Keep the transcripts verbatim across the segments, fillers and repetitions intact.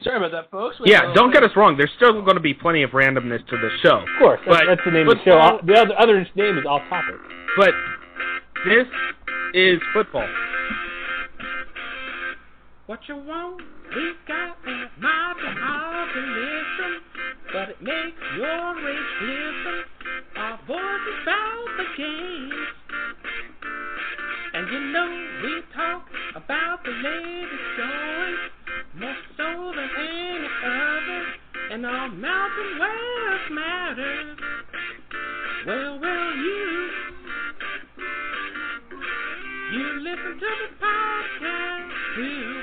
Sorry about that, folks. We yeah, don't get us wrong. There's still going to be plenty of randomness to the show. Of course, that's, but that's the name of the show. football- The other, other name is Off Topic. But this is football. What you want, we got it. Might be hard to listen, but it makes your rage glisten. Our voices about the game. And you know we talk about the latest going, more so than any other, and our Mountain West matters. Well, well, you, you listen to the podcast too.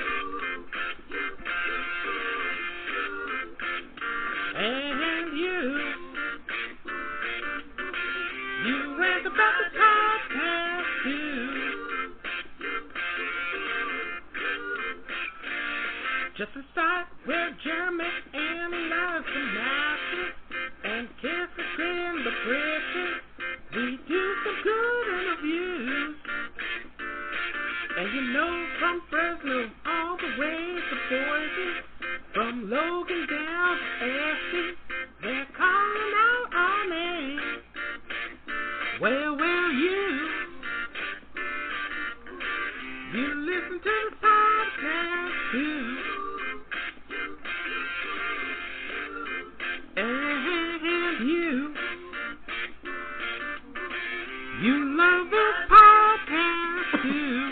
And you, you rant about the podcast too. Just a site where Jeremy analyzes the matches and kiss the grin the pressure. We do some good interviews. And you know from Fresno all the way to Boise, from Logan down to Ashby, they're calling out our name. Well, well, you, you listen to the podcast too. And you, you love this podcast too.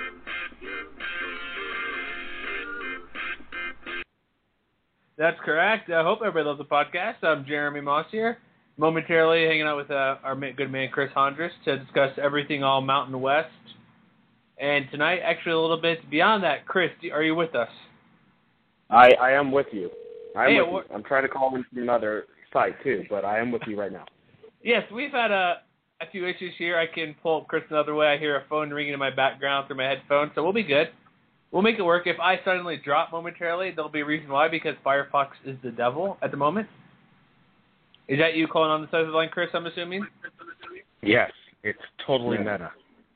That's correct. I hope everybody loves the podcast. I'm Jeremy Moss here, momentarily hanging out with uh, our good man Chris Hondras to discuss everything all Mountain West. And tonight, actually a little bit beyond that, Chris, are you with us? I, I am with you. I am Hey, with you. I'm trying to call in from another site, too, but I am with you right now. Yes, we've had a, a few issues here. I can pull up Chris another way. I hear a phone ringing in my background through my headphones, so we'll be good. We'll make it work. If I suddenly drop momentarily, there'll be a reason why, because Firefox is the devil at the moment. Is that you calling on the side of the line, Chris, I'm assuming? Yes, it's totally Yeah. meta.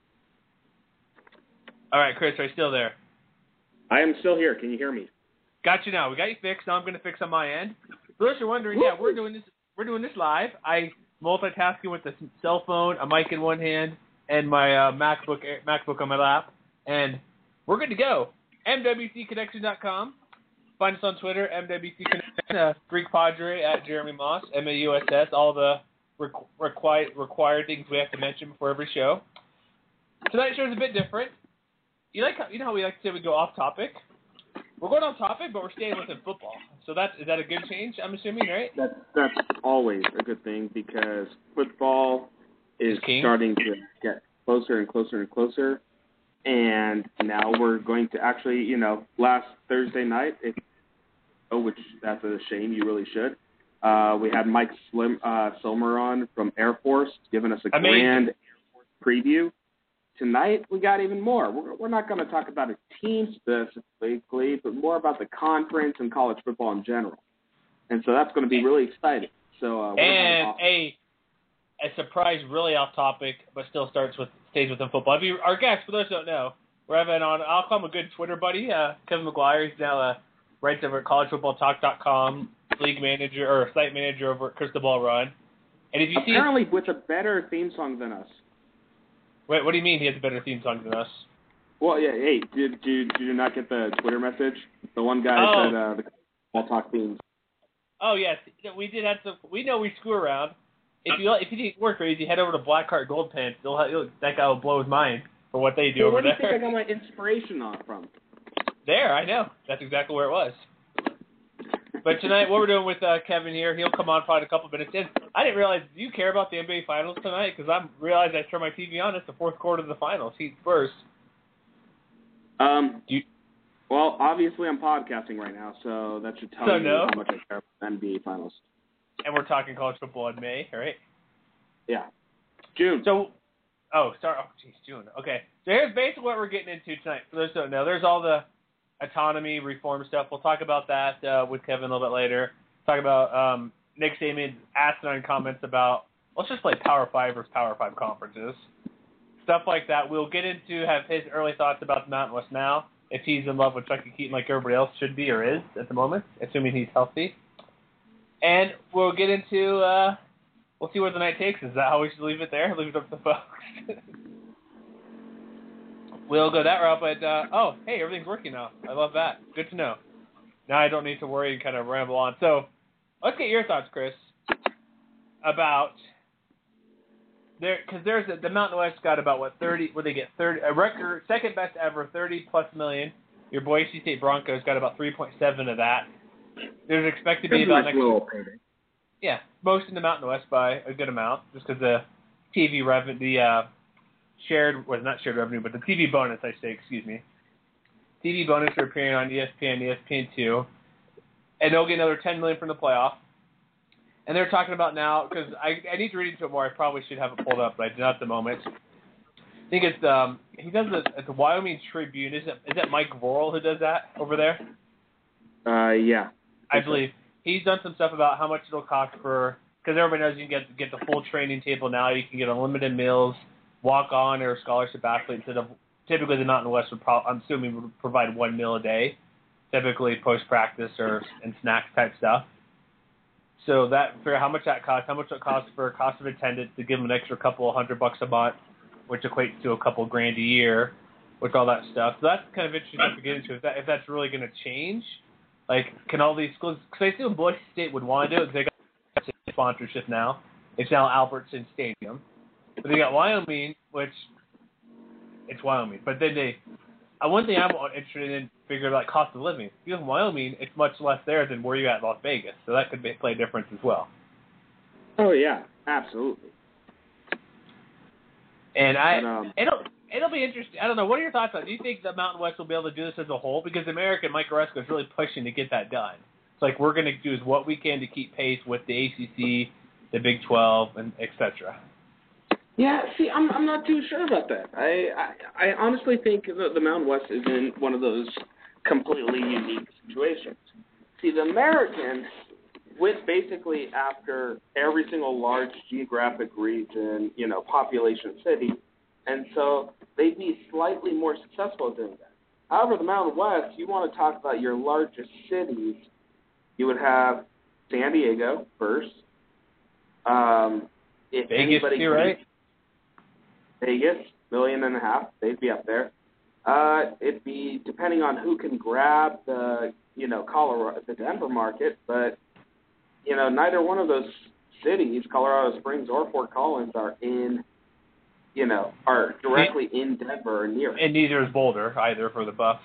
All right, Chris, are you still there? I am still here. Can you hear me? Got you now. We got you fixed. Now I'm going to fix on my end. For those who are wondering, yeah, we're doing this. We're doing this live. I multitasking with the cell phone, a mic in one hand, and my uh, MacBook MacBook on my lap, and we're good to go. M W C Connection dot com. Find us on Twitter, M W C Connection. Uh, Greek Padre at Jeremy Moss, M A U S S. All the requ- required required things we have to mention before every show. Tonight's show is a bit different. You like how, you know how we like to say we go off topic? We're going on topic, but we're staying within football. So that's is that a good change? I'm assuming, right? That's that's always a good thing because football is King. starting to get closer and closer and closer. And now we're going to actually, you know, last Thursday night, it, oh, which that's a shame. You really should. Uh, we had Mike Slim, uh, Silmer on from Air Force giving us a Amazing. grand Air Force preview. Tonight, we got even more. We're, we're not going to talk about a team specifically, but more about the conference and college football in general. And so that's going to be really exciting. So uh, And a a surprise, really off topic, but still starts with stays within football. If you, our guest, for those who don't know, we're having on. I'll call him a good Twitter buddy, uh, Kevin McGuire. He's now a writes over at college football talk dot com, league manager or site manager over at Crystal Ball Run. And if you apparently see, with a better theme song than us. wait, what do you mean he has a better theme song than us? Well, yeah. Hey, did did, did you not get the Twitter message? The one guy Oh. said uh, the ball talk themes. Oh yes, we did have some. We know we screw around. If you if you think we're crazy, head over to Blackheart Gold Pants. They'll, he'll, that guy will blow his mind for what they do So over where do you there. think I got my inspiration on from? There, I know. That's exactly where it was. But tonight, what we're doing with uh, Kevin here, he'll come on probably in a couple minutes. And I didn't realize, do you care about the N B A Finals tonight? Because I realized I turned my T V on. It's the fourth quarter of the finals. Heat first. Um. Do you, Well, obviously I'm podcasting right now, so that should tell So you no? how much I care about the N B A Finals. and we're talking college football in May, right? Yeah. June. So, oh, sorry. Oh, geez, June. Okay. So here's basically what we're getting into tonight. For those who don't know, there's all the autonomy reform stuff. We'll talk about that uh, with Kevin a little bit later. Talk about um, Nick Saban asinine comments about, let's just play Power Five versus Power Five conferences. Stuff like that. We'll get into, have his early thoughts about the Mountain West now. if he's in love with Chucky Keaton like everybody else should be or is at the moment, assuming he's healthy. And we'll get into, uh, we'll see where the night takes us. Is that how we should leave it there? Leave it up to the folks? We'll go that route, but, uh, oh, hey, everything's working now. I love that. Good to know. Now I don't need to worry and kind of ramble on. So let's get your thoughts, Chris, about there, because there's a, the Mountain West got about what thirty, where they get thirty, a record second best ever, thirty plus million. Your Boise State Broncos got about three point seven of that. There's expected to be about next. Yeah, most in the Mountain West by a good amount, just because the T V revenue, the uh, shared was not shared revenue, but the T V bonus, I say, excuse me. T V bonus for appearing on E S P N, E S P N two, and they'll get another ten million from the playoff. And they're talking about now, because I, I need to read into it more. I probably should have it pulled up, but I do not at the moment. I think it's um he does it at the Wyoming Tribune. Is it is that Mike Vorel who does that over there? Uh, yeah. I believe he's done some stuff about how much it'll cost for, because everybody knows you can get get the full training table now. You can get unlimited meals, walk on or scholarship athlete instead of typically the Mountain West would probably, I'm assuming, would provide one meal a day, typically post practice or and snacks type stuff. So that for how much that costs, how much it costs for a cost of attendance to give them an extra couple of hundred bucks a month, which equates to a couple grand a year, with all that stuff. So that's kind of interesting to get into. If that if that's really going to change, like can all these schools? Because I assume Boise State would want to do it because they got sponsorship now. It's now Albertson Stadium, but they got Wyoming, which it's Wyoming. But then they, uh, one thing I'm interested in figuring out cost of living. If you live in Wyoming, it's much less there than where you at in Las Vegas, so that could be, play a difference as well. Oh yeah, absolutely. And I, but, um, it'll it'll be interesting. I don't know. What are your thoughts on it? Do you think the Mountain West will be able to do this as a whole? Because American Mike Oresco is really pushing to get that done. It's like we're going to do is what we can to keep pace with the A C C, the Big twelve, and et cetera. Yeah, see, I'm I'm not too sure about that. I I, I honestly think the, the Mountain West is in one of those completely unique situations. See, the American went basically after every single large geographic region, you know, population city, and so they'd be slightly more successful at doing that. However, the Mountain West, you want to talk about your largest cities, you would have San Diego first. Um, if Vegas, anybody you're right. Vegas, million and a half, they'd be up there. Uh, it'd be depending on who can grab the, you know, Colorado, the Denver market, but you know, neither one of those cities, Colorado Springs or Fort Collins, are in, you know, are directly in Denver or near it. And neither is Boulder either for the Buffs.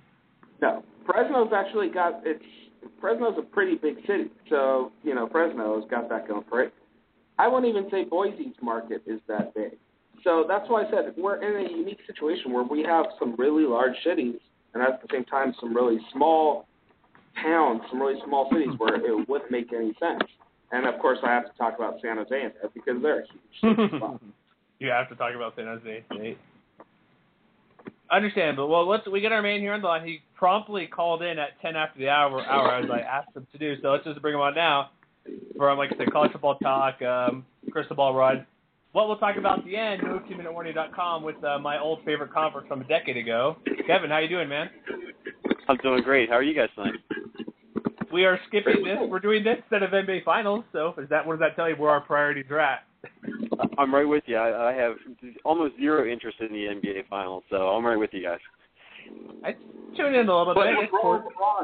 No, Fresno's actually got it's Fresno's a pretty big city, so you know Fresno's got that going for it. I wouldn't even say Boise's market is that big. So that's why I said we're in a unique situation where we have some really large cities and at the same time some really small towns, some really small cities where it wouldn't make any sense. And, of course, I have to talk about San Jose in there because they're a huge spot. You have to talk about San Jose State. Understandable. Well, let's we get our man here on the line. He promptly called in at ten after the hour, hour as I asked him to do. So let's just bring him on now for, like I said, college football talk, um, crystal ball run. What we'll talk about at the end, move two minute warning dot com with uh, my old favorite conference from a decade ago. Kevin, how you doing, man? I'm doing great. How are you guys tonight? We are skipping this. We're doing this instead of N B A Finals. So is that what does that tell you where our priorities are at? I'm right with you. I, I have almost zero interest in the N B A Finals, so I'm right with you guys. I tuned in a little bit. LeBron,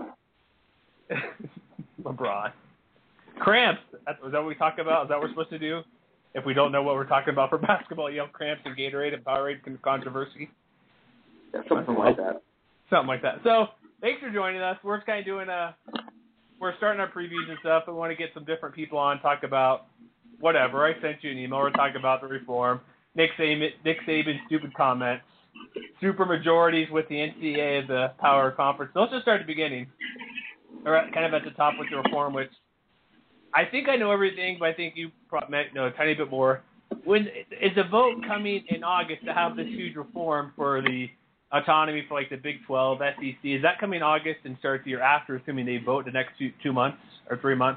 LeBron. LeBron. Cramps. Is that what we talk about? Is that what we're supposed to do? If we don't know what we're talking about for basketball, you have cramps and Gatorade and Powerade controversy. Yeah, something like that. Something like that. So thanks for joining us. We're kind of doing a, we're starting our previews and stuff. We want to get some different people on, talk about whatever. I sent you an email. We're talking about the reform. Nick Saban, Nick Saban's stupid comments. Super majorities with the N C double A of the Power Conference. So let's just start at the beginning. Or kind of at the top with the reform, which I think I know everything, but I think you probably know a tiny bit more. When is the vote coming in August to have this huge reform for the autonomy for like the Big twelve, S E C? Is that coming August and starts the year after, assuming they vote the next two, two months or three months?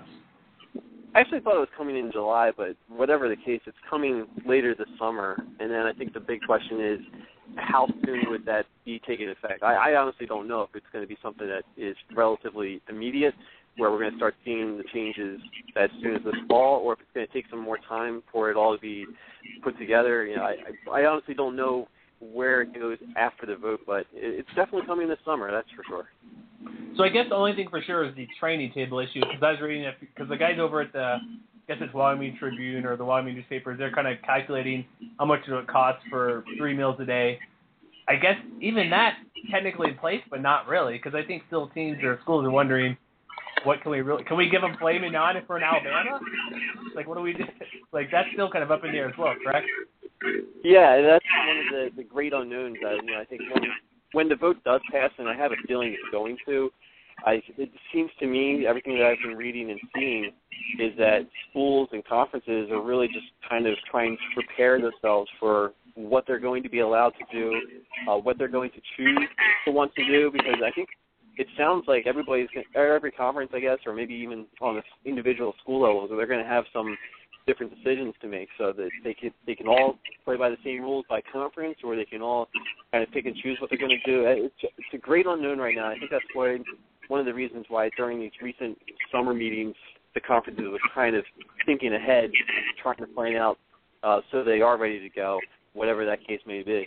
I actually thought it was coming in July, but whatever the case, it's coming later this summer. And then I think the big question is how soon would that be taking effect. I, I honestly don't know if it's going to be something that is relatively immediate, where we're going to start seeing the changes as soon as this fall, or if it's going to take some more time for it all to be put together. You know, I, I, I honestly don't know where it goes after the vote, but it, it's definitely coming this summer, that's for sure. So I guess the only thing for sure is the training table issue, because I was reading it, because the guys over at the, I guess it's Wyoming Tribune or the Wyoming newspapers, they're kind of calculating how much it would cost for three meals a day. I guess even that technically in place, but not really, because I think still teams or schools are wondering, what can we really, can we give them flaming on if we're in Alabama? Like, what do we do? Like, that's still kind of up in the air as well, correct? Yeah, that's one of the, the great unknowns. Uh, you know, I think when, when the vote does pass, and I have a feeling it's going to, I, it seems to me, everything that I've been reading and seeing, is that schools and conferences are really just kind of trying to prepare themselves for what they're going to be allowed to do, uh, what they're going to choose to want to do, because I think it sounds like everybody's, or every conference, I guess, or maybe even on the individual school levels, they're going to have some different decisions to make, so that they can they can all play by the same rules by conference, or they can all kind of pick and choose what they're going to do. It's, it's a great unknown right now. I think that's why one of the reasons why during these recent summer meetings, the conferences were kind of thinking ahead, trying to find out uh, so they are ready to go, whatever that case may be.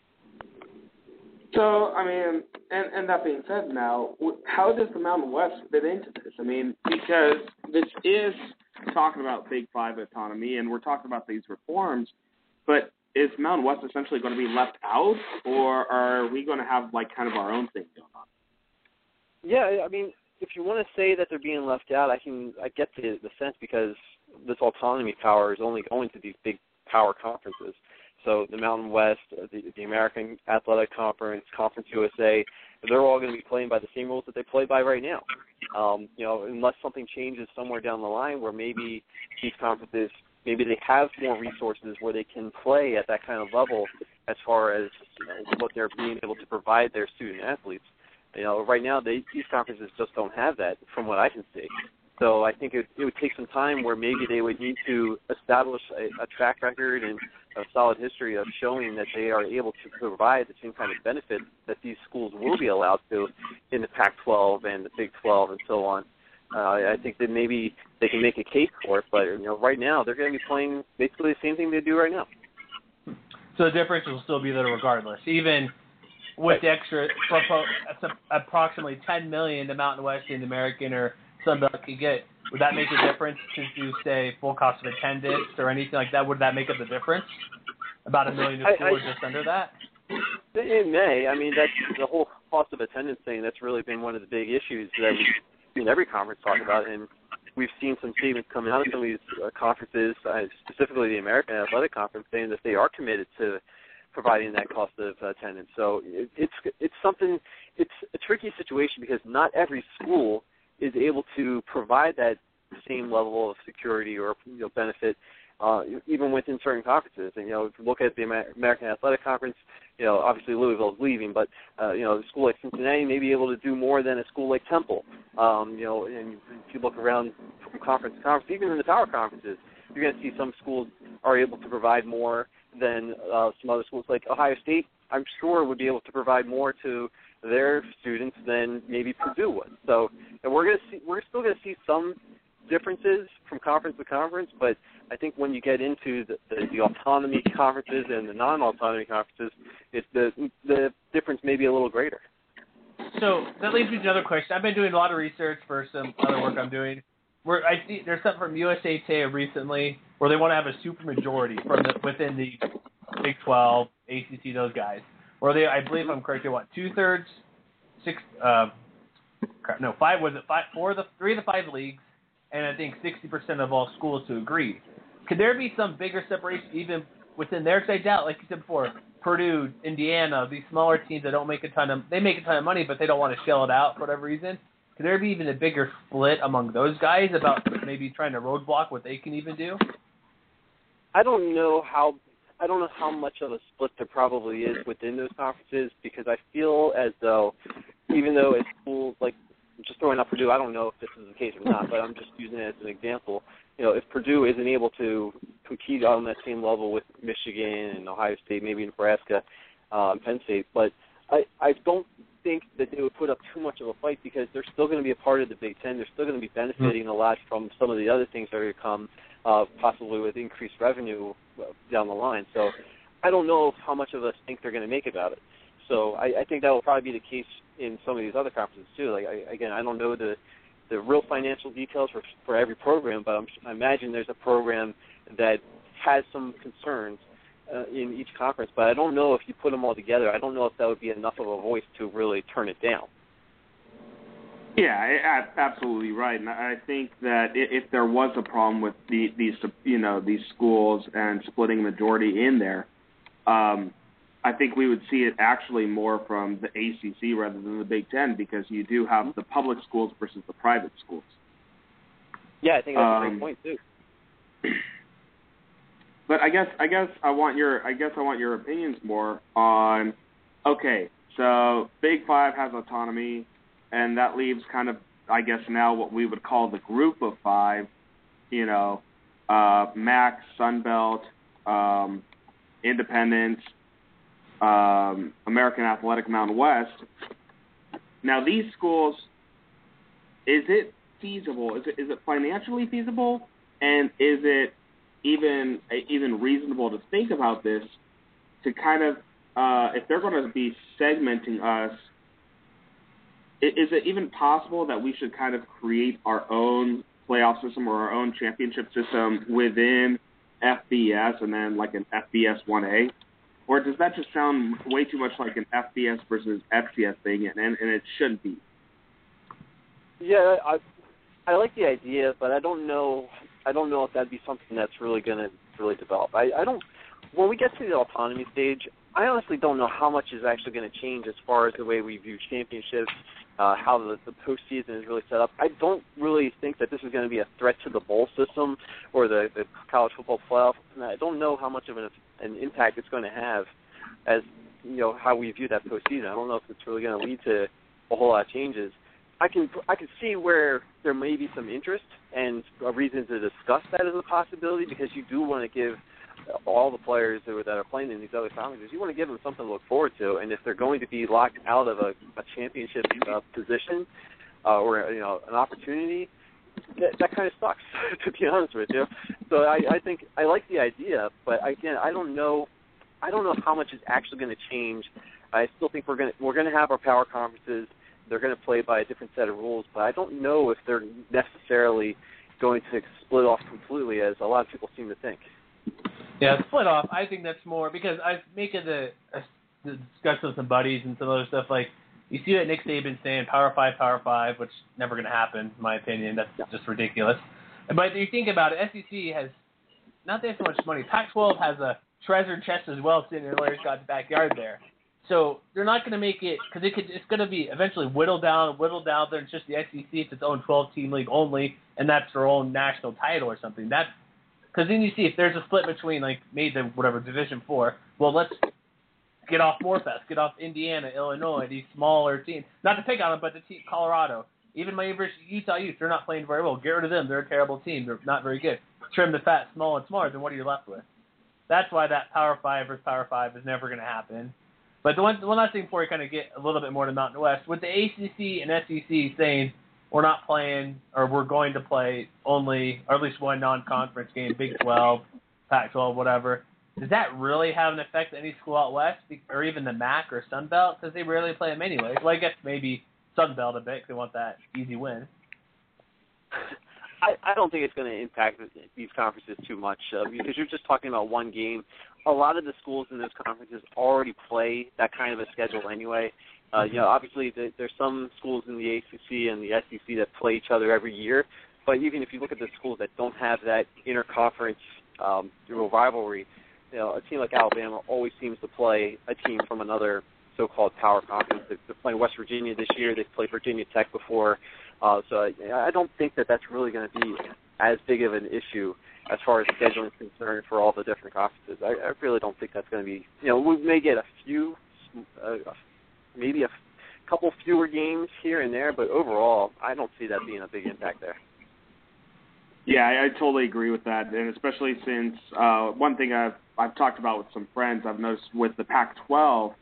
So, I mean, and, and that being said now, how does the Mountain West fit into this? I mean, because this is talking about Big Five autonomy, and we're talking about these reforms, but is Mountain West essentially going to be left out, or are we going to have, like, kind of our own thing going on? Yeah, I mean, if you want to say that they're being left out, I can I get the, the sense, because this autonomy power is only going to these big power conferences. So the Mountain West, the, the American Athletic Conference, Conference U S A, they're all going to be playing by the same rules that they play by right now. Um, you know, unless something changes somewhere down the line where maybe these conferences, maybe they have more resources where they can play at that kind of level as far as, you know, what they're being able to provide their student athletes. You know, right now they, these conferences just don't have that from what I can see. So I think it, it would take some time where maybe they would need to establish a, a track record and a solid history of showing that they are able to provide the same kind of benefit that these schools will be allowed to in the Pac twelve and the Big twelve and so on. Uh, I think that maybe they can make a case for it, but you know, right now they're going to be playing basically the same thing they do right now. So the difference will still be there regardless, even with the extra approximately ten million the Mountain West and the American or Sunbelt could get. Would that make a difference to do, say, full cost of attendance or anything like that? Would that make up the difference? About a million to school or just under that? It may. I mean, that's the whole cost of attendance thing. That's really been one of the big issues that we've seen every conference talk about, and we've seen some statements coming out of some of these uh, conferences, uh, specifically the American Athletic Conference, saying that they are committed to providing that cost of attendance. So it, it's it's something. It's a tricky situation because not every school is able to provide that same level of security or, you know, benefit, uh, even within certain conferences. And, you know, if you look at the American Athletic Conference, you know, obviously Louisville is leaving, but, uh, you know, a school like Cincinnati may be able to do more than a school like Temple. Um, you know, and if you look around from conference to conference, even in the power conferences, you're going to see some schools are able to provide more than uh, some other schools. Like Ohio State, I'm sure, would be able to provide more to their students than maybe Purdue would. So and we're going to see, we're still going to see some differences from conference to conference, but I think when you get into the, the, the autonomy conferences and the non-autonomy conferences, it's the the difference may be a little greater. So that leads me to another question. I've been doing a lot of research for some other work I'm doing. Where I see there's something from U S A Today recently where they want to have a supermajority from the within the Big twelve, A C C, those guys. Or they, I believe I'm correct, they want two thirds, six, uh, no, five was it five, four of the three of the five leagues, and I think sixty percent of all schools to agree. Could there be some bigger separation even within there? Because I doubt, like you said before, Purdue, Indiana, these smaller teams that don't make a ton of, they make a ton of money, but they don't want to shell it out for whatever reason. Could there be even a bigger split among those guys about maybe trying to roadblock what they can even do? I don't know how. I don't know how much of a split there probably is within those conferences, because I feel as though, even though a school, like, just throwing out Purdue, I don't know if this is the case or not, but I'm just using it as an example. You know, if Purdue isn't able to compete on that same level with Michigan and Ohio State, maybe Nebraska, uh, Penn State, but I, I don't think that they would put up too much of a fight because they're still going to be a part of the Big Ten. They're still going to be benefiting mm-hmm. a lot from some of the other things that are going to come, uh, possibly with increased revenue down the line. So I don't know how much of a stink they're going to make about it. So I, I think that will probably be the case in some of these other conferences too. Like I, again, I don't know the the real financial details for for every program, but I'm, I imagine there's a program that has some concerns uh, in each conference. But I don't know if you put them all together. I don't know if that would be enough of a voice to really turn it down. Yeah, absolutely right. And I think that if there was a problem with the, these, you know, these schools and splitting majority in there, um, I think we would see it actually more from the A C C rather than the Big Ten because you do have the public schools versus the private schools. Yeah, I think that's um, a great point too. But I guess I guess I want your I guess I want your opinions more on. Okay, so Big Five has autonomy, and that leaves kind of I guess now what we would call the Group of Five. You know, uh, M A C, Sun Belt, um, Independence. Um, American Athletic Mountain West. Now, these schools, is it feasible? Is it is it financially feasible? And is it even even reasonable to think about this to kind of, uh, if they're going to be segmenting us, is it even possible that we should kind of create our own playoff system or our own championship system within F B S and then like an F B S one A? Or does that just sound way too much like an F B S versus F C S thing, and, and, and it shouldn't be? Yeah, I I like the idea, but I don't know. I don't know if that'd be something that's really going to really develop. I, I don't. When we get to the autonomy stage, I honestly don't know how much is actually going to change as far as the way we view championships, uh, how the, the postseason is really set up. I don't really think that this is going to be a threat to the bowl system or the, the college football playoff. And I don't know how much of an, an impact it's going to have as, you know, how we view that postseason. I don't know if it's really going to lead to a whole lot of changes. I can I can see where there may be some interest and a reason to discuss that as a possibility because you do want to give all the players that are, that are playing in these other conferences, you want to give them something to look forward to. And if they're going to be locked out of a, a championship uh, position uh, or you know an opportunity, that, that kind of sucks, to be honest with you. So I, I think I like the idea, but again, I don't know. I don't know how much is actually going to change. I still think we're going to we're going to have our power conferences. They're going to play by a different set of rules, but I don't know if they're necessarily going to split off completely, as a lot of people seem to think. Yeah, split off. I think that's more because I make it the, the discussion with some buddies and some other stuff. Like you see that Nick Saban's saying Power Five, Power Five, which never going to happen, in my opinion. That's yeah. just ridiculous. But you think about it, S E C has not that so much money. Pac twelve has a treasure chest as well sitting in Larry Scott's backyard there. So they're not going to make it because it could, it's going to be eventually whittled down, whittled down. There, it's just the S E C. It's its own twelve-team league only, and that's their own national title or something. That's because then you see if there's a split between like maybe the whatever Division Four. Well, let's get off Morfest, get off Indiana, Illinois, these smaller teams. Not to pick on them, but the team Colorado, even my University Utah Utes, they're not playing very well. Get rid of them. They're a terrible team. They're not very good. Trim the fat, small and smaller. Then what are you left with? That's why that Power Five versus Power Five is never going to happen. But the one, the one last thing before we kind of get a little bit more to Mountain West, with the A C C and S E C saying we're not playing or we're going to play only, or at least one non-conference game, Big twelve, Pac twelve, whatever, does that really have an effect on any school out west or even the M A C or Sun Belt? Because they rarely play them anyway. Well, I guess maybe Sun Belt a bit because they want that easy win. I, I don't think it's going to impact these conferences too much uh, because you're just talking about one game. A lot of the schools in those conferences already play that kind of a schedule anyway. Uh, you know, obviously the, there's some schools in the A C C and the S E C that play each other every year, but even if you look at the schools that don't have that interconference um, rivalry, you know, a team like Alabama always seems to play a team from another so-called power conference. They're playing West Virginia this year. They've played Virginia Tech before. Uh, so I, I don't think that that's really going to be as big of an issue as far as scheduling is concerned for all the different conferences. I, I really don't think that's going to be, you know, we may get a few, uh, maybe a couple fewer games here and there, but overall, I don't see that being a big impact there. Yeah, I, I totally agree with that, and especially since uh, one thing I've I've talked about with some friends, I've noticed with the Pac twelve,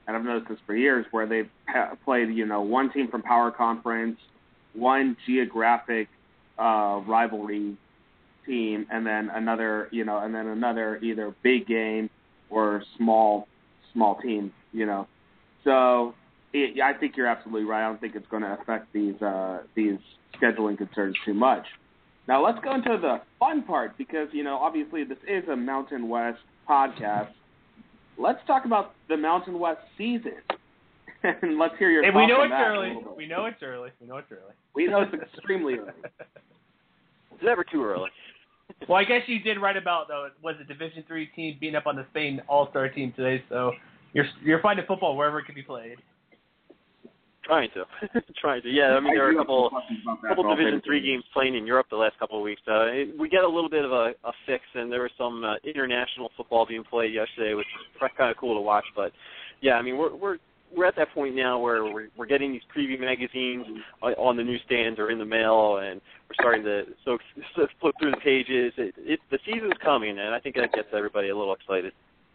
and I've noticed this for years, where they've ha- played, you know, one team from Power Conference, one geographic uh, rivalry team, and then another, you know, and then another either big game or small small team, you know. So it, I think you're absolutely right. I don't think it's going to affect these uh, these scheduling concerns too much. Now let's go into the fun part, because, you know, obviously this is a Mountain West podcast. Let's talk about the Mountain West season, and let's hear your hey, thoughts we know on it's that early. a little bit. We know it's early. We know it's early. We know it's extremely early. It's never too early. Well, I guess you did write about, though, was a Division three team beating up on the Spain All-Star team today, so you're you're finding football wherever it can be played. Trying to, trying to. Yeah, I mean, there are a couple, couple All Division three Division. games playing in Europe the last couple of weeks. Uh, it, we get a little bit of a, a fix, and there was some uh, international football being played yesterday, which was kind of cool to watch. But yeah, I mean, we're we're we're at that point now where we're we're getting these preview magazines on the newsstands or in the mail, and we're starting to so, so flip through the pages. It, it, the season's coming, and I think that gets everybody a little excited.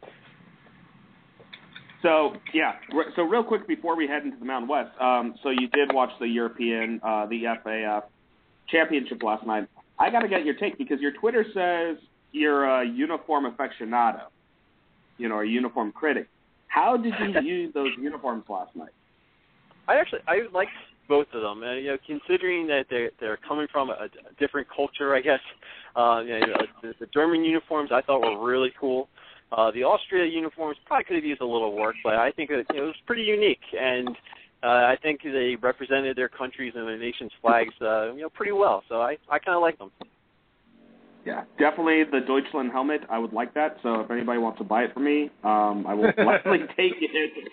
So, yeah, re- so real quick before we head into the Mountain West, um, so you did watch the European, uh, the F A F championship last night. I got to get your take, because your Twitter says you're a uniform aficionado, you know, a uniform critic. How did you use those uniforms last night? I actually, I liked both of them. Uh, you know, considering that they're, they're coming from a, a different culture, I guess. Uh, you know, the, the German uniforms I thought were really cool. Uh, the Austria uniforms probably could have used a little work, but I think it, you know, it was pretty unique, and uh, I think they represented their countries and their nation's flags, uh, you know, pretty well. So I, I kind of like them. Yeah, definitely the Deutschland helmet. I would like that. So if anybody wants to buy it for me, um, I will gladly take it.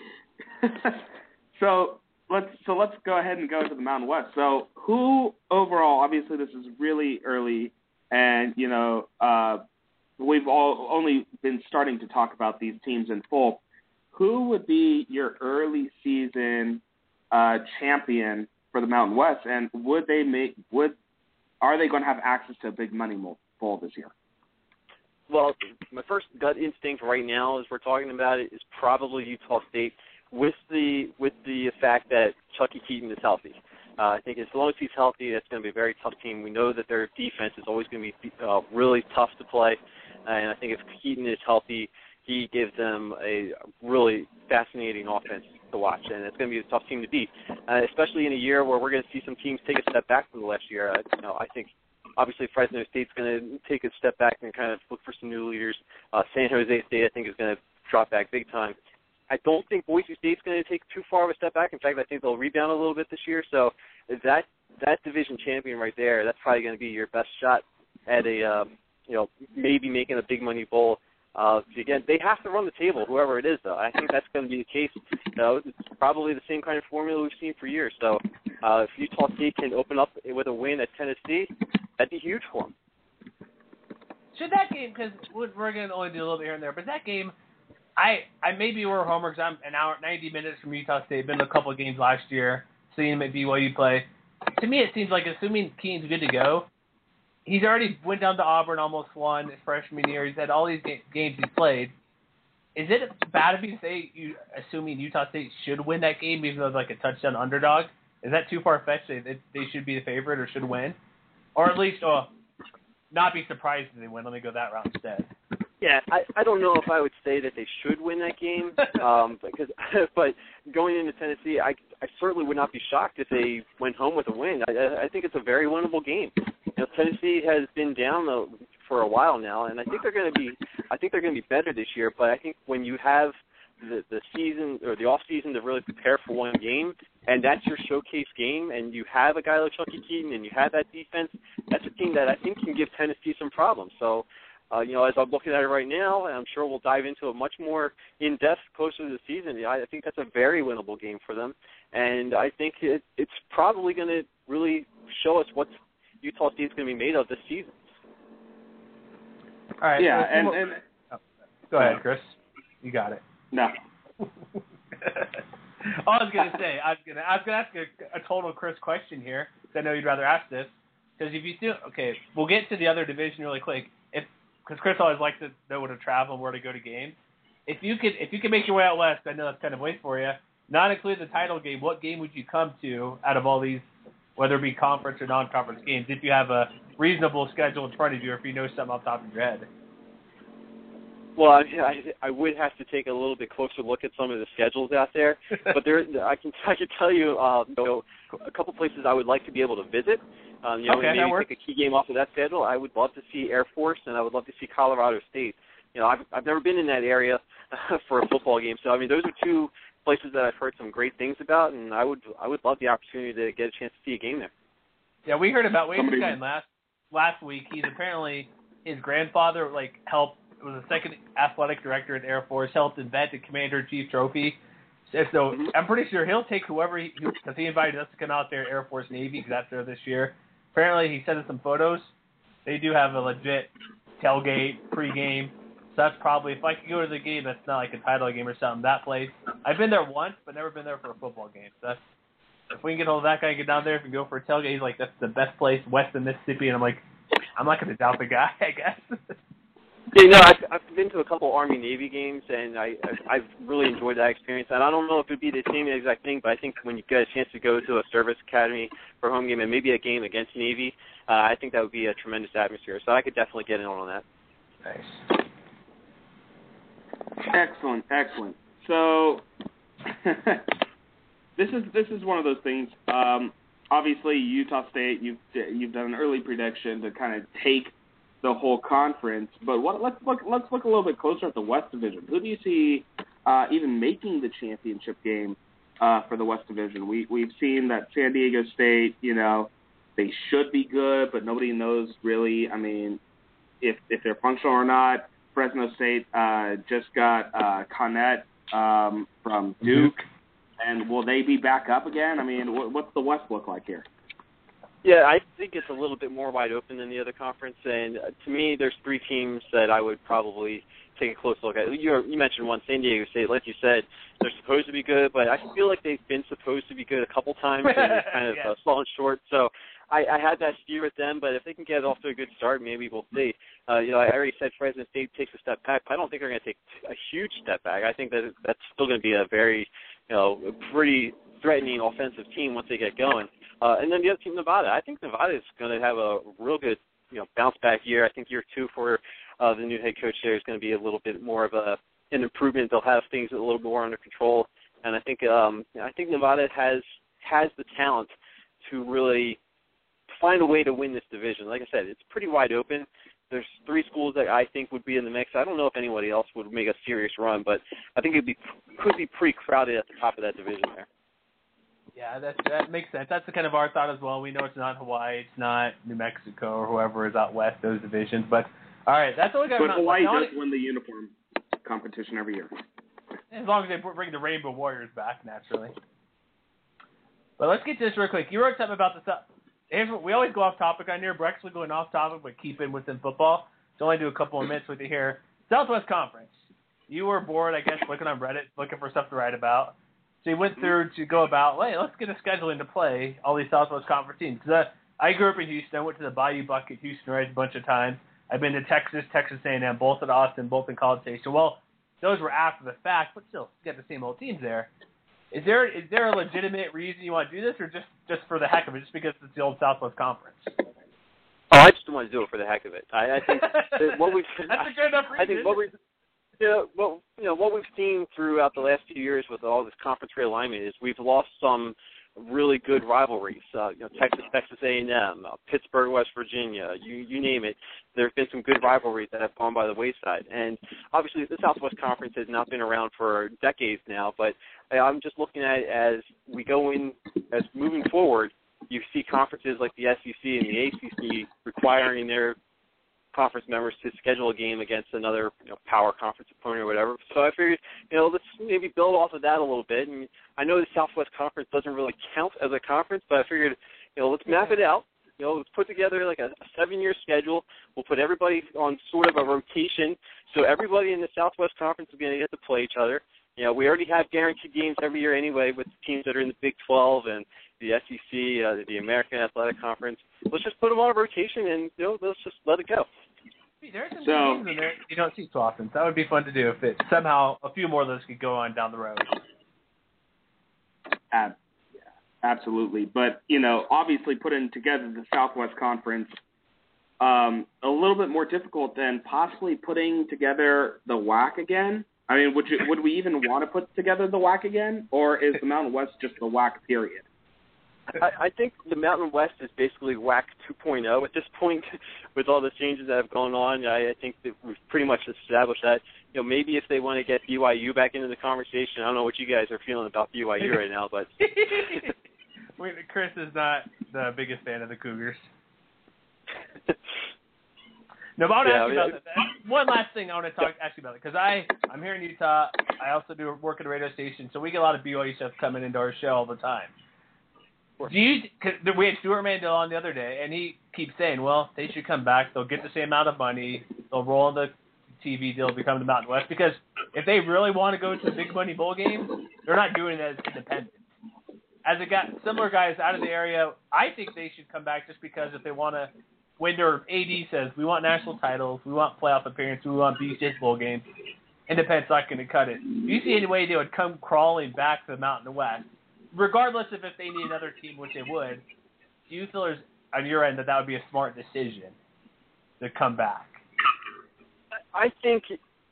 so let's so let's go ahead and go to the Mountain West. So who overall? Obviously, this is really early, and you know. Uh, We've all only been starting to talk about these teams in full. Who would be your early season uh, champion for the Mountain West, and would they make? Would are they going to have access to a big money bowl this year? Well, my first gut instinct right now, as we're talking about it, is probably Utah State, with the with the fact that Chucky Keaton is healthy. Uh, I think as long as he's healthy, that's going to be a very tough team. We know that their defense is always going to be uh, really tough to play. And I think if Keaton is healthy, he gives them a really fascinating offense to watch, and it's going to be a tough team to beat, uh, especially in a year where we're going to see some teams take a step back from the last year. Uh, you know, I think obviously Fresno State's going to take a step back and kind of look for some new leaders. Uh, San Jose State, I think, is going to drop back big time. I don't think Boise State's going to take too far of a step back. In fact, I think they'll rebound a little bit this year. So that that division champion right there, that's probably going to be your best shot at a um, you know, maybe making a big money bowl. Uh, again, they have to run the table, whoever it is, though. I think that's going to be the case. You know, it's probably the same kind of formula we've seen for years. So uh, if Utah State can open up with a win at Tennessee, that'd be huge for them. Should that game, because we're going to only do a little bit here and there, but that game, I, I maybe we're homer because I'm an hour, ninety minutes from Utah State. Been to a couple of games last year, seeing him at B Y U play. To me, it seems like assuming Keaton's good to go, he's already went down to Auburn, almost won his freshman year. He's had all these ga- games he's played. Is it bad of me to say, you, assuming Utah State should win that game, even though it's like a touchdown underdog? Is that too far-fetched? They, they should be the favorite or should win? Or at least oh, not be surprised if they win. Let me go that route instead. Yeah, I, I don't know if I would say that they should win that game, um, because but going into Tennessee, I, I certainly would not be shocked if they went home with a win. I, I think it's a very winnable game. You know, Tennessee has been down though for a while now, and I think they're going to be I think they're going to be better this year. But I think when you have the the season or the off season to really prepare for one game, and that's your showcase game, and you have a guy like Chucky Keaton, and you have that defense, that's a team that I think can give Tennessee some problems. So. Uh, you know, as I'm looking at it right now, and I'm sure we'll dive into it much more in depth closer to the season. I, I think that's a very winnable game for them, and I think it, it's probably going to really show us what Utah State's going to be made of this season. All right. Yeah, so and, we'll, and oh, go ahead, Chris. You got it. No. All I was going to say, I was going to, I was going to ask a, a total Chris question here, because I know you'd rather ask this. Because if you still, okay, we'll get to the other division really quick. If Because Chris always likes to know where to travel and where to go to games. if you could if you could make your way out west, I know that's kind of late for you. Not including the title game, what game would you come to out of all these, whether it be conference or non-conference games, if you have a reasonable schedule in front of you, or if you know something off the top of your head? Well, I, I, I would have to take a little bit closer look at some of the schedules out there, but there, I can I can tell you, uh, you know, a couple places I would like to be able to visit. Um, you know, okay, maybe take a key game off of that schedule. I would love to see Air Force, and I would love to see Colorado State. You know, I've I've never been in that area for a football game, so I mean, those are two places that I've heard some great things about, and I would I would love the opportunity to get a chance to see a game there. Yeah, we heard about Wade Somebody... Guy last last week. He's apparently his grandfather like helped was the second athletic director at Air Force, helped invent the Commander in Chief trophy. So, so mm-hmm. I'm pretty sure he'll take whoever he because he invited us to come out there, Air Force Navy, because that's there this year. Apparently, he sent us some photos. They do have a legit tailgate pregame. So that's probably, if I could go to the game that's not like a title game or something, that place. I've been there once, but never been there for a football game. So that's, if we can get hold of that guy and get down there and go for a tailgate, he's like, that's the best place west of Mississippi. And I'm like, I'm not going to doubt the guy, I guess. Yeah, no, I've, I've been to a couple Army-Navy games, and I, I've really enjoyed that experience. And I don't know if it would be the same exact thing, but I think when you get a chance to go to a service academy for a home game and maybe a game against Navy, uh, I think that would be a tremendous atmosphere. So I could definitely get in on that. Nice. Excellent, excellent. So this is this is one of those things. Um, obviously, Utah State, you've you've done an early prediction to kind of take the whole conference. But what, let's look let's look a little bit closer at the West Division. Who do you see uh, even making the championship game uh, for the West Division? We we've seen that San Diego State, you know, they should be good, but nobody knows really. I mean, if if they're functional or not. Fresno State uh, just got uh, Connett um, from Duke, and will they be back up again? I mean, what, what's the West look like here? Yeah, I think it's a little bit more wide open than the other conference, and uh, to me, there's three teams that I would probably take a close look at. You, you mentioned one, San Diego State. Like you said, they're supposed to be good, but I feel like they've been supposed to be good a couple times, and they've kind of yeah. uh, fallen short. So I, I had that steer with them, but if they can get off to a good start, maybe we'll see. Uh, you know, I already said Fresno State takes a step back, but I don't think they're going to take a huge step back. I think that that's still going to be a very, you know, pretty threatening offensive team once they get going. Uh, and then the other team, Nevada. I think Nevada is going to have a real good, you know, bounce back year. I think year two for uh, the new head coach there is going to be a little bit more of a an improvement. They'll have things a little more under control, and I think um, I think Nevada has has the talent to really find a way to win this division. Like I said, it's pretty wide open. There's three schools that I think would be in the mix. I don't know if anybody else would make a serious run, but I think it be could be pretty crowded at the top of that division there. Yeah, that that makes sense. That's the kind of our thought as well. We know it's not Hawaii, it's not New Mexico or whoever is out west, those divisions. But all right, that's all we got. But Hawaii does win the uniform competition every year. As long as they bring the Rainbow Warriors back, naturally. But let's get to this real quick. You wrote something about this. We always go off topic on here. We're actually going off topic, but keep it within football. So only do a couple of minutes with you here. Southwest Conference. You were bored, I guess, looking on Reddit, looking for stuff to write about. So you went through to go about, hey, let's get a scheduling to play all these Southwest Conference teams. Because I, I grew up in Houston. I went to the Bayou Bucket Houston Reds a bunch of times. I've been to Texas, Texas A and M, both at Austin, both in College Station. Well, those were after the fact, but still, you got the same old teams there. Is there is there a legitimate reason you want to do this, or just, just for the heck of it, just because it's the old Southwest Conference? Oh, I just want to do it for the heck of it. I, I think that what we've that's a good enough reason. I think what we've yeah, well, you know, what we've seen throughout the last few years with all this conference realignment is we've lost some really good rivalries. Uh, you know, Texas, Texas A and M, uh, Pittsburgh, West Virginia, you you name it. There have been some good rivalries that have gone by the wayside. And obviously, the Southwest Conference has not been around for decades now. But I'm just looking at it as we go in, as moving forward, you see conferences like the S E C and the A C C requiring their conference members to schedule a game against another, you know, power conference opponent or whatever. So I figured, you know, let's maybe build off of that a little bit. And I know the Southwest Conference doesn't really count as a conference, but I figured, you know, let's map it out. You know, let's put together like a, a seven-year schedule. We'll put everybody on sort of a rotation, so everybody in the Southwest Conference is going to get to play each other. You know, we already have guaranteed games every year anyway with teams that are in the Big twelve and the S E C, uh, the American Athletic Conference. Let's just put them on a rotation and, you know, let's just let it go. There's some So- good games in there you don't see too often. That would be fun to do if it somehow a few more of those could go on down the road. Ab- yeah, absolutely. But, you know, obviously putting together the Southwest Conference, um, a little bit more difficult than possibly putting together the W A C again. I mean, would you, would we even want to put together the W A C again, or is the Mountain West just the W A C period? I, I think the Mountain West is basically W A C two point oh at this point with all the changes that have gone on. I, I think that we've pretty much established that. You know, maybe if they want to get B Y U back into the conversation, I don't know what you guys are feeling about B Y U right now, but Wait, Chris is not the biggest fan of the Cougars. No, but I want to Yeah, ask you I about mean, that. One last thing I want to talk ask you about it because I I'm here in Utah. I also do work at a radio station, so we get a lot of B Y U stuff coming into our show all the time. Do you? Cause we had Stuart Mandel on the other day, and he keeps saying, "Well, they should come back. They'll get the same amount of money. They'll roll in the T V deal, become the Mountain West. Because if they really want to go to the big money bowl games, they're not doing it as independent. As a guy, similar guys out of the area, I think they should come back just because if they want to." When their A D says, we want national titles, we want playoff appearances, we want B C S bowl games, independent's not going to cut it. Do you see any way they would come crawling back to the Mountain West, regardless of if they need another team, which they would? Do you feel there's, on your end, that that would be a smart decision to come back? I think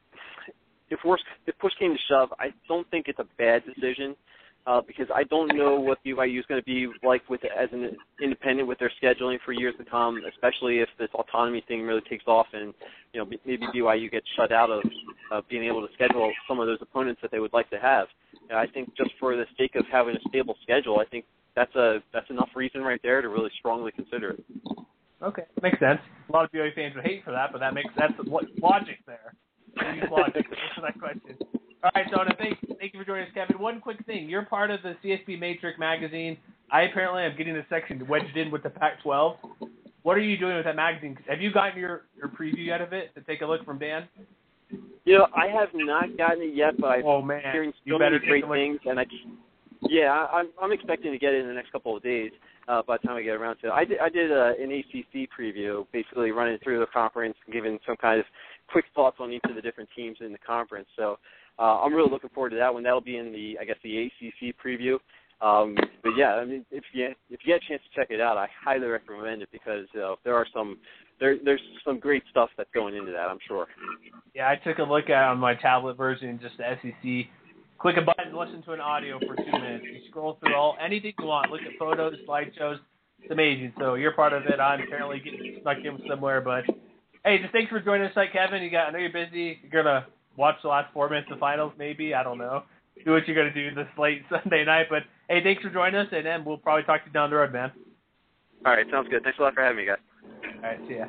if worse, if push came to shove, I don't think it's a bad decision. Uh, because I don't know what B Y U is going to be like with as an independent with their scheduling for years to come, especially if this autonomy thing really takes off and, you know, maybe B Y U gets shut out of uh, being able to schedule some of those opponents that they would like to have. And I think just for the sake of having a stable schedule, I think that's a that's enough reason right there to really strongly consider it. Okay, makes sense. A lot of B Y U fans would hate for that, but that makes sense. What logic there? Use logic to answer that question. All right, so thank, thank you for joining us, Kevin. One quick thing. You're part of the C S B Matrix magazine. I apparently am getting a section wedged in with the Pac twelve. What are you doing with that magazine? Have you gotten your, your preview out of it to take a look from Dan? You know, I have not gotten it yet, but I'm oh, man. hearing you so better many great take a look. things. And I, yeah, I'm, I'm expecting to get it in the next couple of days uh, by the time I get around to it. I did, I did uh, an A C C preview, basically running through the conference and giving some kind of quick thoughts on each of the different teams in the conference. So Uh, I'm really looking forward to that one. That'll be in the, I guess, the A C C preview. Um, but yeah, I mean, if you if you get a chance to check it out, I highly recommend it because uh, there are some there there's some great stuff that's going into that, I'm sure. Yeah, I took a look at it on my tablet version, just the S E C. Click a button, listen to an audio for two minutes. You scroll through all anything you want. Look at photos, slideshows. It's amazing. So you're part of it. I'm apparently getting stuck in somewhere, but hey, just thanks for joining us tonight, Kevin. You got I know you're busy. You're gonna watch the last four minutes of finals, maybe. I don't know. Do what you're going to do this late Sunday night. But, hey, thanks for joining us, and then we'll probably talk to you down the road, man. All right, sounds good. Thanks a lot for having me, guys. All right, see ya.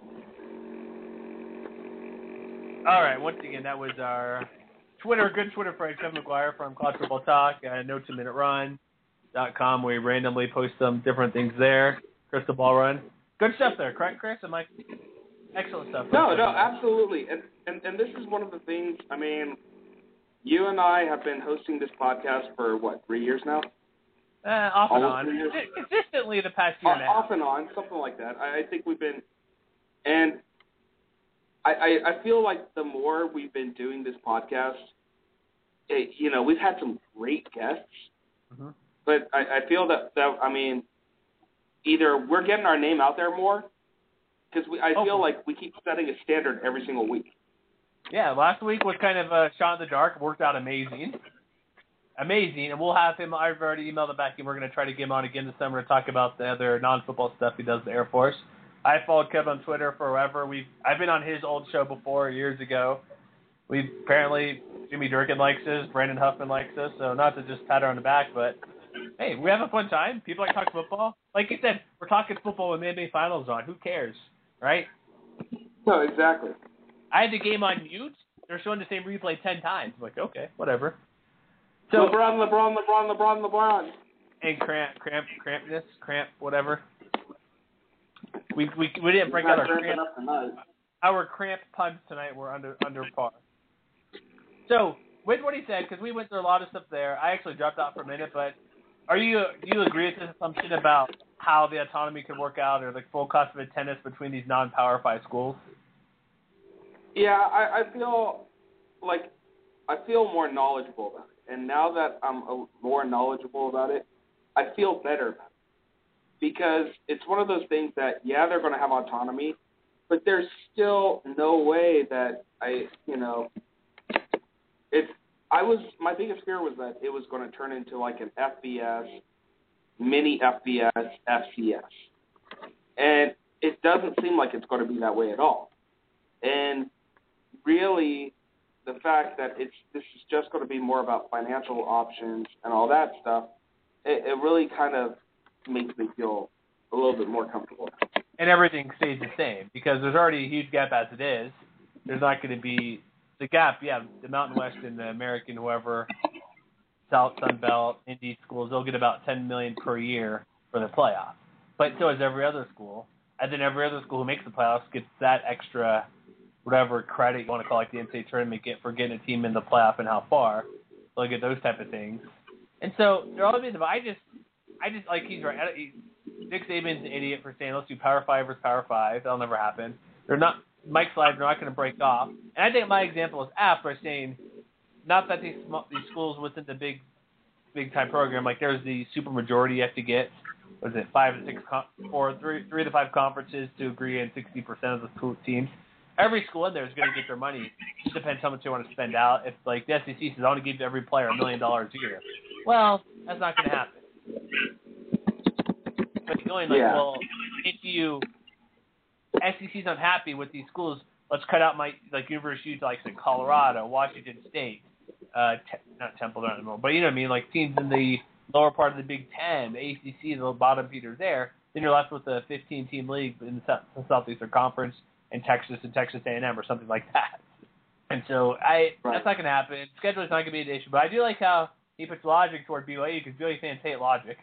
All right, once again, that was our Twitter, good Twitter friend, Kevin McGuire from College Football Talk, uh, no two minute run dot com. We randomly post some different things there. Crystal Ball Run. Good stuff there, correct, Chris? Am I... Excellent stuff. No, no, absolutely. And, and and this is one of the things, I mean, you and I have been hosting this podcast for, what, three years now? Uh, off and Almost on. three years. Consistently the past year and a half. Off and on, something like that. I, I think we've been, and I, I, I feel like the more we've been doing this podcast, it, you know, we've had some great guests, mm-hmm. but I, I feel that, that, I mean, either we're getting our name out there more, because I oh. feel like we keep setting a standard every single week. Yeah, last week was kind of a shot in the dark. Worked out amazing. Amazing. And we'll have him, I've already emailed him back, and we're going to try to get him on again this summer to talk about the other non-football stuff he does with the Air Force. I followed Kevin on Twitter forever. We've I've been on his old show before, years ago. We apparently, Jimmy Durkin likes us, Brandon Huffman likes us, so not to just pat her on the back, but hey, we have a fun time. People like talking football. Like you said, we're talking football when the N B A Finals on. Who cares? Right? No, exactly. I had the game on mute. They're showing the same replay ten times. I'm like, okay, whatever. So LeBron, LeBron, LeBron, LeBron, LeBron. And cramp, cramp, crampness, cramp, whatever. We we we didn't break Not out our cramping cramp. up tonight. Our cramp puns tonight were under under par. So with what he said, because we went through a lot of stuff there, I actually dropped out for a minute. But are you do you agree with this assumption about how the autonomy could work out, or the full cost of attendance between these non-Power Five schools? Yeah, I, I feel like I feel more knowledgeable about it. And now that I'm a, more knowledgeable about it, I feel better about it. Because it's one of those things that, yeah, they're going to have autonomy, but there's still no way that I, you know, it's, I was, my biggest fear was that it was going to turn into like an F B S, mini F B S, F C S. And it doesn't seem like it's going to be that way at all. And really, the fact that it's this is just going to be more about financial options and all that stuff, it, it really kind of makes me feel a little bit more comfortable. And everything stays the same because there's already a huge gap as it is. There's not going to be the gap. Yeah, the Mountain West and the American, whoever, South Sun Belt, Indy schools, they'll get about ten million dollars per year for the playoffs. But so is every other school. And then every other school who makes the playoffs gets that extra, whatever credit you want to call it, the N C double A tournament get for getting a team in the playoff and how far. They'll get those type of things. And so they're all being. I just, I just like he's right. He, Nick Saban's an idiot for saying let's do Power Five versus Power Five. That'll never happen. They're not. Mike Slides are not going to break off. And I think my example is apt by saying, not that these these schools within the big, big time program, like there's the super majority you have to get. What is it, five to six, or three, three to five conferences to agree on sixty percent of the school teams. Every school in there is going to get their money. It depends how much they want to spend out. If like the S E C says, I want to give every player a million dollars a year. Well, that's not going to happen. But going like, yeah. well, if you S E C's unhappy with these schools, let's cut out my like University of Utah, like say Colorado, Washington State, uh, te- not Temple, not anymore, but you know what I mean, like teams in the lower part of the Big Ten, the A C C, the bottom feeder there. Then you're left with a fifteen-team league in the South- Southeastern Conference and Texas and Texas A and M or something like that. And so I right. that's not going to happen. Scheduling is not going to be an issue, but I do like how he puts logic toward B Y U because B Y U fans hate logic.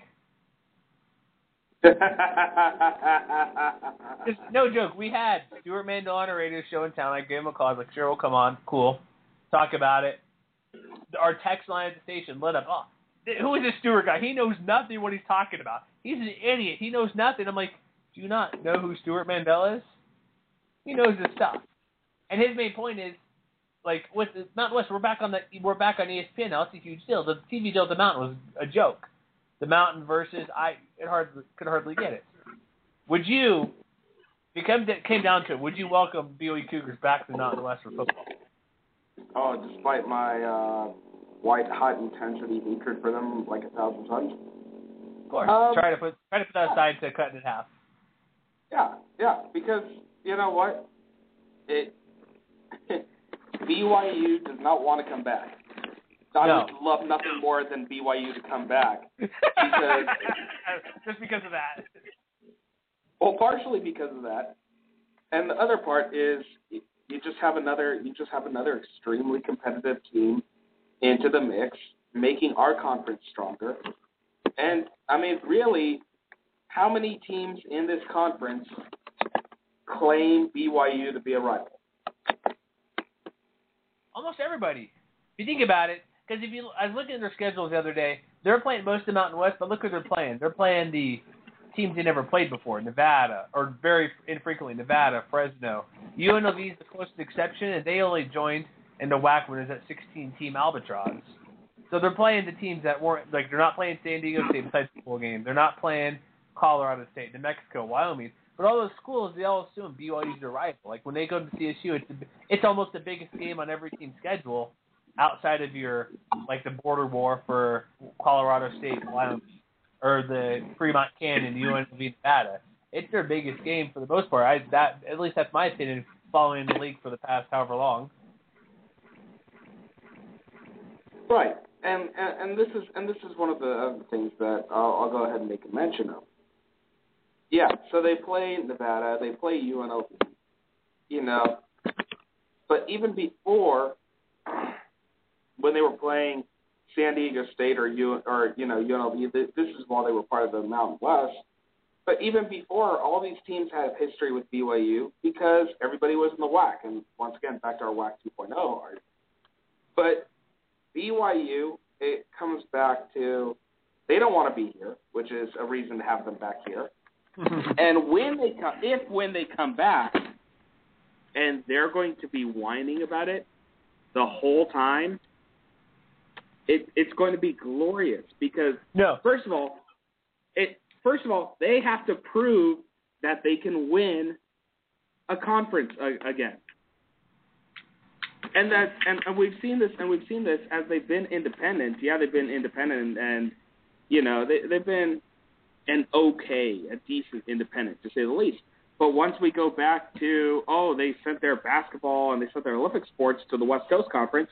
Just, no joke. We had Stuart Mandel on a radio show in town. I gave him a call. I was like, sure, we'll come on. Cool. Talk about it. Our text line at the station lit up. Oh, who is this Stuart guy? He knows nothing what he's talking about. He's an idiot. He knows nothing. I'm like, do you not know who Stuart Mandel is? He knows his stuff. And his main point is, like, with the Mountain West, we're back on the we're back on E S P N now. It's a huge deal. The T V deal at the Mountain was a joke. The Mountain versus I it hardly could hardly get it. Would you, if it came down to it, would you welcome B Y U Cougars back to the Mountain West for football? Oh, despite my uh, white hot intensity hatred for them like a thousand times. Of course. Um, try to put try to put that aside to cut it in half. Yeah, yeah, because you know what? It B Y U does not want to come back. I no. would love nothing more than B Y U to come back. Because, just because of that. Well, partially because of that, and the other part is you just have another you just have another extremely competitive team into the mix, making our conference stronger. And I mean, really, how many teams in this conference claim B Y U to be a rival? Almost everybody. If you think about it, because if you, I was looking at their schedules the other day. They're playing most of the Mountain West, but look who they're playing. They're playing the teams they never played before, Nevada, or very infrequently Nevada, Fresno. U N L V is the closest exception, and they only joined in the W A C when it was at sixteen-team Albatross. So they're playing the teams that weren't, like they're not playing San Diego State besides the bowl game. They're not playing Colorado State, New Mexico, Wyoming. But all those schools, they all assume B Y U's their rival. Like when they go to C S U, it's it's almost the biggest game on every team's schedule outside of your, like the border war for Colorado State, Wyoming, or the Fremont Canyon, U N L V, Nevada. It's their biggest game for the most part. I that at least that's my opinion. Following the league for the past however long. Right, and and, and this is and this is one of the other things that I'll, I'll go ahead and make a mention of. Yeah, so they play Nevada, they play U N L V, you know, but even before, when they were playing San Diego State or U or you know U N L V, this is while they were part of the Mountain West. But even before, all these teams had history with B Y U because everybody was in the W A C, and once again, back to our W A C two point oh art. But B Y U, it comes back to they don't want to be here, which is a reason to have them back here. And when they come, if when they come back, and they're going to be whining about it the whole time, it, it's going to be glorious because, no. first of all, it first of all, they have to prove that they can win a conference uh, again. And that, and, and we've seen this, and we've seen this as they've been independent. Yeah, they've been independent, and, and you know they they've been an okay, a decent independent to say the least. But once we go back to oh, they sent their basketball and they sent their Olympic sports to the West Coast Conference.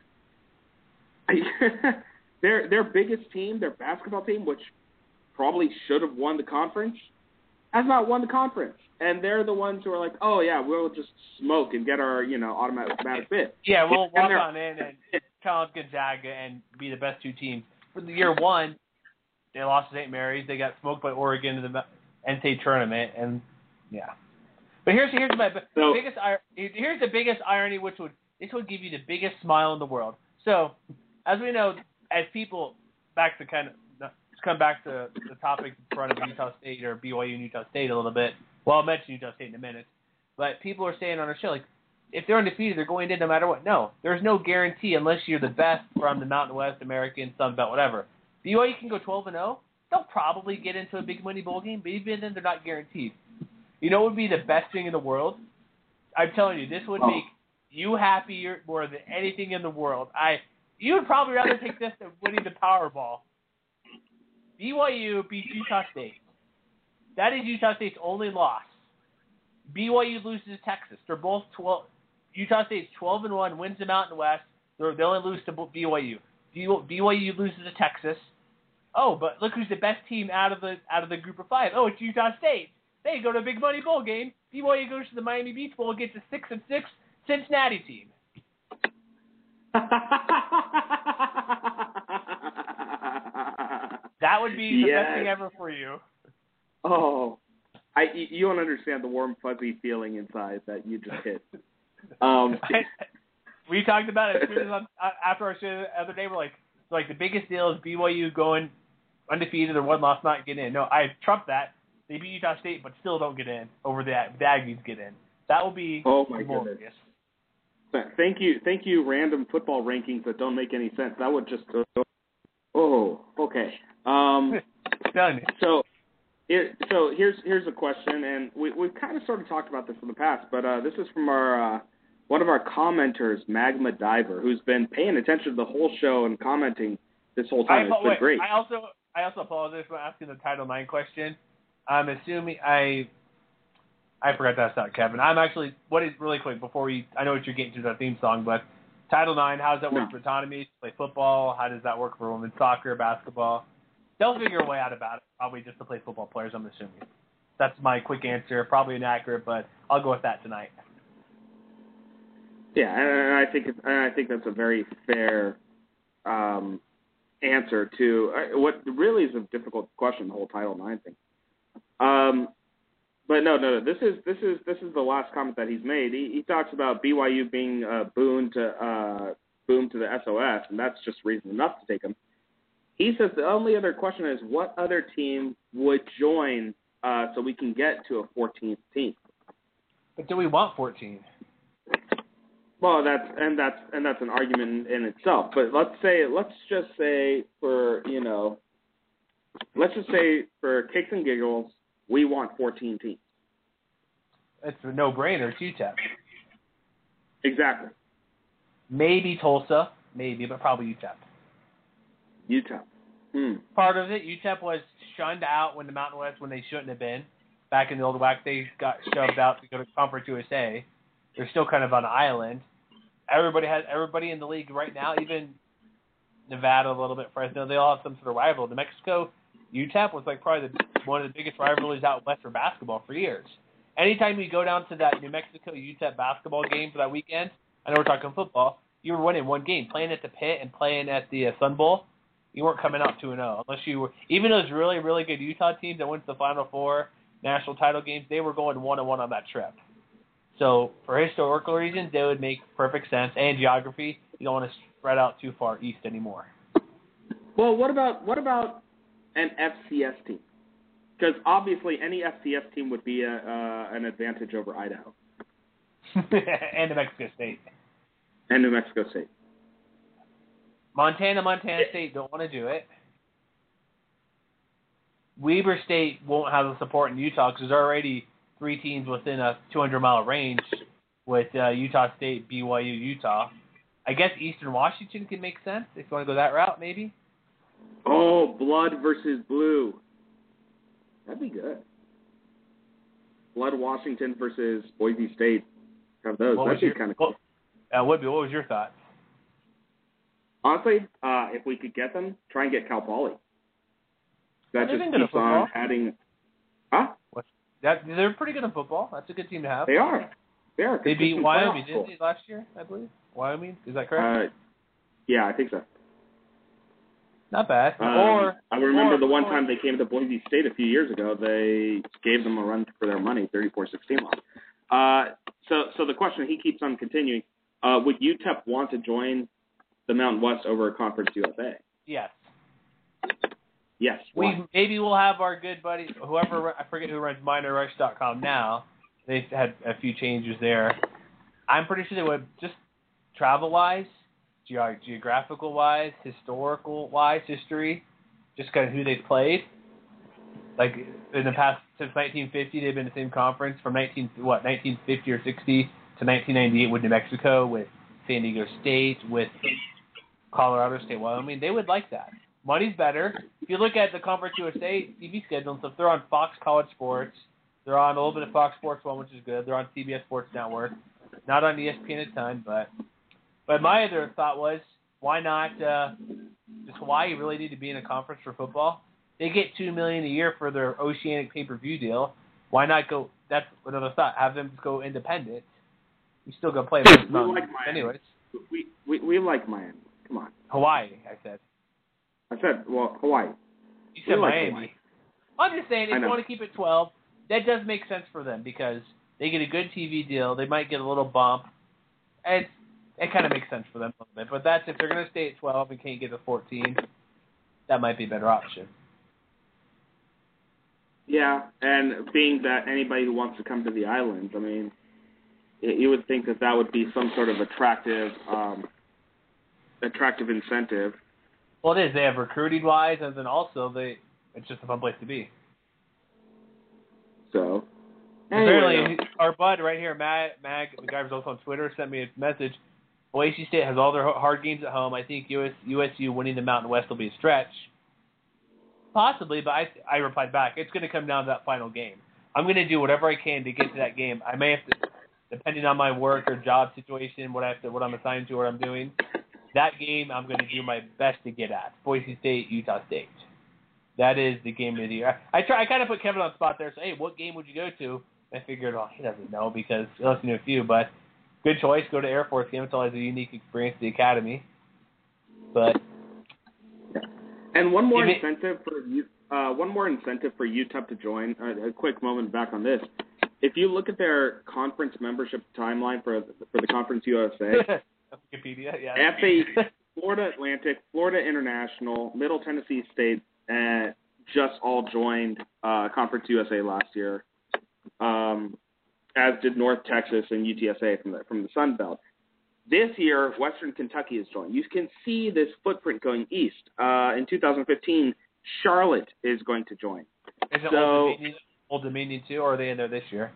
their their biggest team, their basketball team, which probably should have won the conference, has not won the conference. And they're the ones who are like, oh, yeah, we'll just smoke and get our, you know, automatic, automatic bid. Yeah, we'll walk on in and challenge Gonzaga and be the best two teams. For the year one, they lost to Saint Mary's. They got smoked by Oregon in the N C A A tournament. And, yeah. But here's here's my so, biggest here's the biggest irony, which would this would give you the biggest smile in the world. So, as we know, as people, back to kind of, let's come back to the topic in front of Utah State or B Y U and Utah State a little bit. Well, I'll mention Utah State in a minute. But people are saying on our show, like, if they're undefeated, they're going in no matter what. No, there's no guarantee unless you're the best from the Mountain West, American, Sun Belt, whatever. B Y U can go twelve and oh. They'll probably get into a big money bowl game, but even then, they're not guaranteed. You know what would be the best thing in the world? I'm telling you, this would make you happier more than anything in the world. I, you would probably rather take this than winning the Powerball. B Y U beats Utah State. That is Utah State's only loss. B Y U loses to Texas. They're both twelve. Utah State's twelve and one, wins the Mountain West. They're, they only lose to B Y U. B Y U loses to Texas. Oh, but look who's the best team out of the out of the group of five. Oh, it's Utah State. They go to a big money bowl game. B Y U goes to the Miami Beach Bowl against a six and six Cincinnati team. That would be the yes. best thing ever for you. Oh, I you don't understand the warm fuzzy feeling inside that you just hit. Um, we talked about it as soon as on, after our show the other day. We're like, like the biggest deal is B Y U going undefeated or one loss not get in. No, I trumped that. They beat Utah State, but still don't get in over the, the Aggies get in. That will be oh my glorious. Goodness. Thank you, thank you. Random football rankings that don't make any sense. That would just uh, oh okay. Um, Done. So. It, so here's here's a question, and we we've kind of sort of talked about this in the past, but uh, this is from our uh, one of our commenters, Magma Diver, who's been paying attention to the whole show and commenting this whole time. I, it's been wait, great. I also I also apologize for asking the Title nine question. I'm assuming I I forgot to ask that, Kevin. I'm actually what is really quick before we I know what you're getting to the theme song, but Title nine, how does that work no. for autonomy? Play football? How does that work for women's soccer, basketball? They'll figure a way out about it, probably just to play football players, I'm assuming. That's my quick answer. Probably inaccurate, but I'll go with that tonight. Yeah, and I think and I think that's a very fair um, answer to uh, what really is a difficult question. The whole Title nine thing. Um, but no, no, no. This is this is this is the last comment that he's made. He, he talks about B Y U being a boon to uh, boom to the S O S, and that's just reason enough to take him. He says the only other question is what other team would join uh, so we can get to a fourteenth team. But do we want fourteen? Well, that's and that's and that's an argument in itself. But let's say let's just say for you know, let's just say for kicks and giggles, we want fourteen teams. It's a no-brainer. It's U T E P. Exactly. Maybe Tulsa, maybe, but probably U T E P. U T E P. Hmm. Part of it, U T E P was shunned out when the Mountain West when they shouldn't have been. Back in the old W A C, they got shoved out to go to Conference U S A. They're still kind of on an island. Everybody has everybody in the league right now, even Nevada a little bit, Fresno. They all have some sort of rival. New Mexico, U T E P was like probably the, one of the biggest rivalries out west for basketball for years. Anytime you go down to that New Mexico U T E P basketball game for that weekend, I know we're talking football. You were winning one game, playing at the Pit and playing at the uh, Sun Bowl. You weren't coming out two and oh unless you were. Even those really, really good Utah teams that went to the Final Four national title games, they were going one and one on that trip. So for historical reasons, they would make perfect sense. And geography, you don't want to spread out too far east anymore. Well, what about what about an F C S team? Because obviously any F C S team would be a, uh, an advantage over Idaho. and New Mexico State. And New Mexico State. Montana, Montana State don't want to do it. Weber State won't have the support in Utah because there's already three teams within a two hundred mile range with uh, Utah State, B Y U, Utah. I guess Eastern Washington can make sense if you want to go that route, maybe. Oh, blood versus blue. That'd be good. Blood Washington versus Boise State. Have those. What That'd be your, kind of cool. Uh, Woodby, what was your thought? Honestly, uh, if we could get them, try and get Cal Poly. That They've just been good at keeps on football. adding. Huh? What? That, they're pretty good in football. That's a good team to have. They are. They are. They beat Consistent Wyoming, playoff didn't school. they, last year, I believe? Wyoming? Is that correct? Uh, yeah, I think so. Not bad. Um, or I remember or, the one or, time they came to Boise State a few years ago, they gave them a run for their money, thirty-four sixteen loss. Uh, so, so the question he keeps on continuing: uh, would U T E P want to join the Mountain West over Conference U S A? Yes. Yes. We Why? maybe we'll have our good buddy, whoever I forget who runs minor rush dot com now. They've had a few changes there. I'm pretty sure they would just travel wise, ge- geographical wise, historical wise, history, just kind of who they've played. Like in the past since nineteen fifty, they've been in the same conference from nineteen what nineteen fifty or sixty to nineteen ninety-eight with New Mexico, with San Diego State, with Colorado State, Wyoming. They would like that. Money's better. If you look at the Conference U S A T V schedule and stuff, they're on Fox College Sports. They're on a little bit of Fox Sports One, which is good. They're on C B S Sports Network. Not on E S P N a ton, but but my other thought was, why not? Uh, does Hawaii really need to be in a conference for football? They get two million a year for their Oceanic pay-per-view deal. Why not go? That's another thought. Have them go independent. We still gonna play most We of like them Miami. anyways. We, we we like Miami. Come on. Hawaii, I said. I said, well, Hawaii. You said We like Miami. Hawaii. I'm just saying, if I you know. want to keep it twelve, that does make sense for them because they get a good T V deal. They might get a little bump. And it kind of makes sense for them a little bit. But that's if they're going to stay at twelve and can't get to fourteen, that might be a better option. Yeah, and being that anybody who wants to come to the islands, I mean, y- you would think that that would be some sort of attractive, um, attractive incentive. Well, it is. They have recruiting wise, and then also they it's just a fun place to be. So, anyway, Apparently, our bud right here, Matt, Mag, the guy who's also on Twitter, sent me a message. Boise State has all their hard games at home. I think U S, U S U winning the Mountain West will be a stretch. Possibly, but I, I replied back, it's going to come down to that final game. I'm going to do whatever I can to get to that game. I may have to, depending on my work or job situation, what I have to, what I'm assigned to, what I'm doing. That game, I'm going to do my best to get at. Boise State, Utah State. That is the game of the year. I try. I kind of put Kevin on the spot there. So, hey, what game would you go to? I figured, oh, he doesn't know because he listened to a few. But good choice. Go to Air Force game. It's always a unique experience at the academy. But and one more If it- incentive for you, uh, one more incentive for U T E P to join. Uh, a quick moment back on this. If you look at their conference membership timeline for for the Conference U S A, Wikipedia, yeah. F A, Florida Atlantic, Florida International, Middle Tennessee State, and just all joined uh, Conference U S A last year, um, as did North Texas and U T S A from the from the Sun Belt. This year, Western Kentucky has joined. You can see this footprint going east. Uh, in two thousand fifteen, Charlotte is going to join. Is it So- Old Dominion, Old Dominion too, or are they in there this year?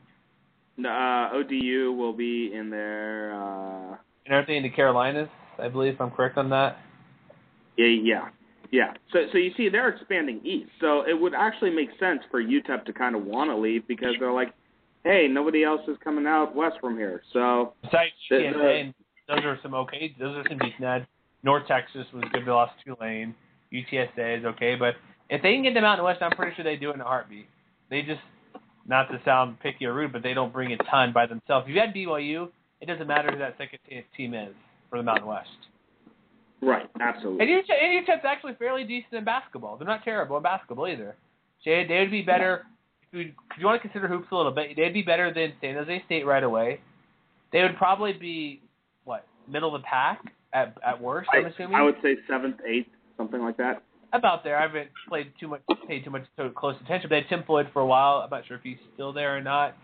Uh, O D U will be in there. Uh, And aren't they in the Carolinas? I believe, if I'm correct on that. yeah, yeah, yeah. So, so you see, they're expanding east. So it would actually make sense for U T E P to kind of want to leave because they're like, hey, nobody else is coming out west from here. So Besides The- U T S A, the- and those are some okay. Those are some decent ads. North Texas was good. They lost Tulane. U T S A is okay, but if they can get them out in the West, I'm pretty sure they do it in a heartbeat. They just, not to sound picky or rude, but they don't bring a ton by themselves. If you had B Y U, it doesn't matter who that second t- team is for the Mountain West. right, absolutely. And U T S A's actually fairly decent in basketball. They're not terrible in basketball either. They, they would be better, if you, if you want to consider hoops a little bit, they'd be better than San Jose State right away. They would probably be, what, middle of the pack at at worst, I'm I, assuming? I would say seventh, eighth, something like that. About there. I haven't played too much, paid too much to close attention. They had Tim Floyd for a while. I'm not sure if he's still there or not.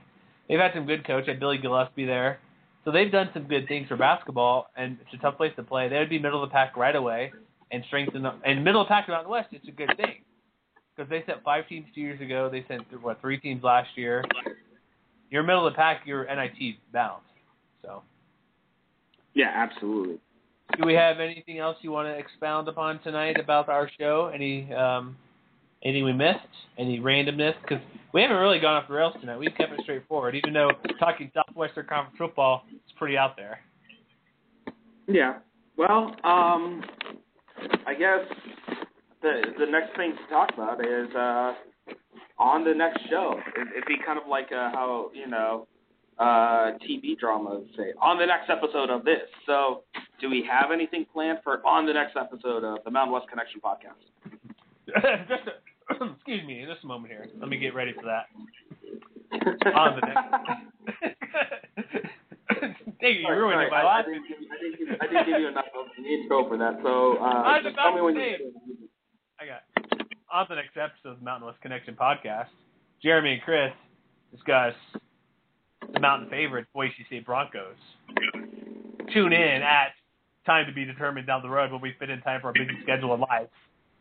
they've had some good coach. Had Billy Gillispie there. So they've done some good things for basketball, and it's a tough place to play. They would be middle of the pack right away and strengthen – and middle of the pack in the Mountain West, it's a good thing. Because they sent five teams two years ago. They sent, what, three teams last year. You're middle of the pack, you're N I T bound. So. Yeah, absolutely. Do we have anything else you want to expound upon tonight about our show? Any um, anything we missed? Any randomness? Because we haven't really gone off the rails tonight. We've kept it straightforward, even though talking Southwestern Conference football is pretty out there. Yeah. Well, um, I guess the the next thing to talk about is uh, on the next show. It, it'd be kind of like uh, how, you know, uh, T V dramas say, on the next episode of this. So do we have anything planned for on the next episode of the Mountain West Connection podcast? just a, excuse me, just a moment here. Let me get ready for that. On the next. Thank you, you Sorry, ruined sorry, it by I, last I, didn't give, I, didn't give, I didn't give you enough of an intro for that, so uh, I just tell me when you I got on the next episode of the Mountain West Connection podcast, Jeremy and Chris discuss the mountain favorites, Boise State Broncos. Tune in at time to be determined down the road when we fit in time for our busy schedule of life.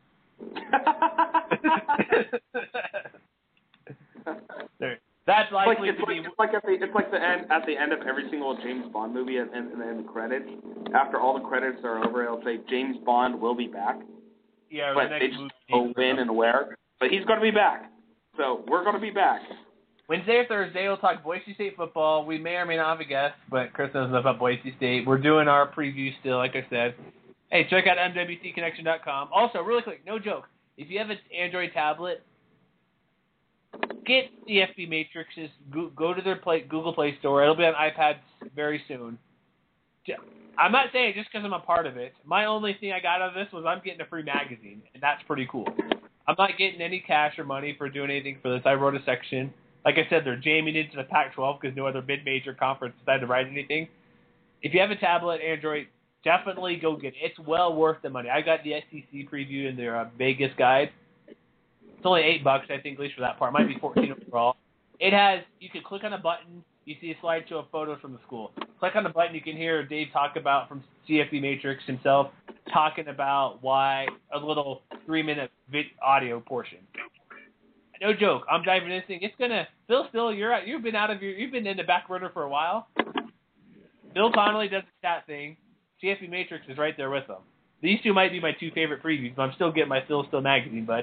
there. That's likely it's to like, be. It's like at the it's like the end at the end of every single James Bond movie, and and, and the credits. After all the credits are over, it'll say James Bond will be back. Yeah, but the next they just movie go when and where. But he's going to be back, so we're going to be back. Wednesday or Thursday, we'll talk Boise State football. We may or may not have a guest, but Chris knows enough about Boise State. We're doing our preview still, like I said. Hey, check out M W C connection dot com. Also, really quick, no joke. If you have an Android tablet, get C F B Matrixes. Go, go to their play, Google Play Store. It'll be on iPads very soon. I'm not saying just because I'm a part of it. My only thing I got out of this was I'm getting a free magazine, and that's pretty cool. I'm not getting any cash or money for doing anything for this. I wrote a section. Like I said, they're jamming into the Pac twelve because no other mid-major conference decided to write anything. If you have a tablet, Android, definitely go get it. It's well worth the money. I got the S E C preview in their uh, Vegas guide. It's only eight bucks, I think, at least for that part. It might be fourteen overall. It has, you can click on a button, you see a slideshow of photos from the school. Click on the button, you can hear Dave talk about, from C F B Matrix himself, talking about why, a little three-minute vid audio portion. No joke. I'm diving in this thing. It's gonna Phil Still, you're out, you've been out of your you've been in the back burner for a while. Bill Connolly does the chat thing. C F B Matrix is right there with them. These two might be my two favorite previews, but I'm still getting my Phil Still magazine, bud.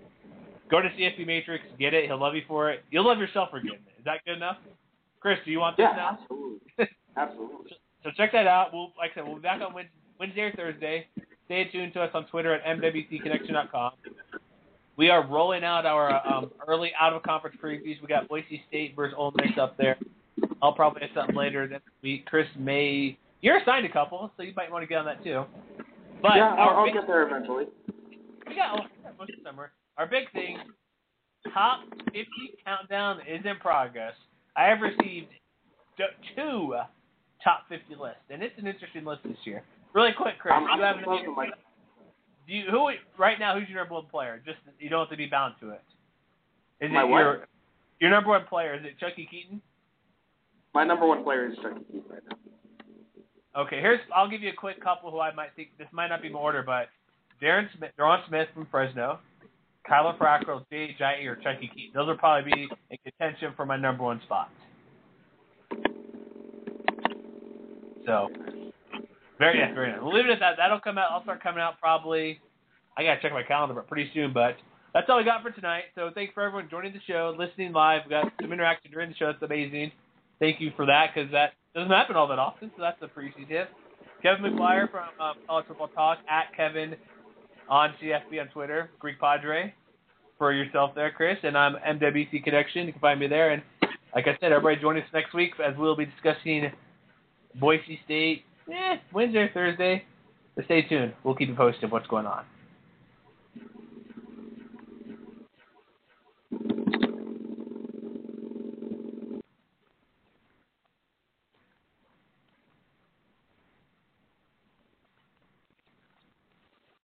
Go to C F B Matrix, get it, he'll love you for it. You'll love yourself for getting it. Is that good enough? Chris, do you want this yeah, now? Absolutely. Absolutely. So check that out. We'll like I said, we'll be back on Wednesday or Thursday. Stay tuned to us on Twitter at M W C connection dot com. We are rolling out our um, early out-of-conference previews. We got Boise State versus Ole Miss up there. I'll probably have something later this week. Chris may... You're assigned a couple, so you might want to get on that too. But yeah, our I'll, I'll big, get there eventually. We got, oh, we got most of the summer. Our big thing, top fifty countdown is in progress. I have received two top fifty lists, and it's an interesting list this year. Really quick, Chris, I'm, do you I'm have any... my... Do you, who right now? Who's your number one player? Just you don't have to be bound to it. Is My it what? your your number one player? Is it Chucky Keaton? My number one player is Chucky Keaton right now. Okay, here's I'll give you a quick couple who I might think this might not be in order, but Darren Smith, Deron Smith from Fresno, Kyler Fackrell, Jay Ajayi, or Chucky Keaton. Those will probably be in contention for my number one spot. So. Very nice, very nice. We'll leave it at that. That'll come out. I'll start coming out probably. I gotta check my calendar, but pretty soon. But that's all we got for tonight. So thanks for everyone joining the show, listening live. We got some interaction during the show. That's amazing. Thank you for that because that doesn't happen all that often. So that's a pretty easy tip. Kevin McGuire from um, College Football Talk at Kevin on C F B on Twitter. Greek Padre for yourself there, Chris. And I'm M W C Connection. You can find me there. And like I said, everybody join us next week as we'll be discussing Boise State. Eh, Wednesday or Thursday. But stay tuned. We'll keep you posted of what's going on.